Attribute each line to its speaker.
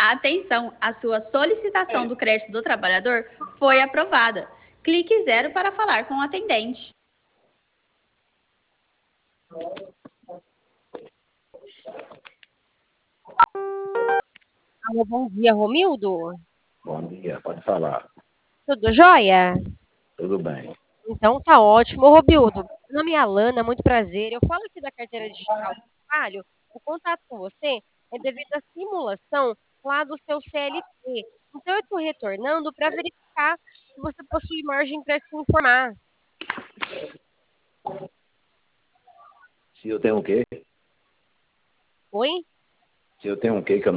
Speaker 1: Atenção, a sua solicitação do crédito do trabalhador foi aprovada. Clique 0 para falar com o atendente.
Speaker 2: Alô, bom dia, Romildo.
Speaker 3: Bom dia, pode falar.
Speaker 2: Tudo jóia?
Speaker 3: Tudo bem.
Speaker 2: Então tá ótimo. Ô, Romildo, meu nome é Alana, muito prazer. Eu falo aqui da carteira digital do trabalho. O contato com você é devido à simulação lá do seu CLT. Então eu estou retornando para verificar se você possui margem para se informar.
Speaker 3: Se eu tenho o quê?
Speaker 2: Oi?
Speaker 3: Se eu tenho o quê que eu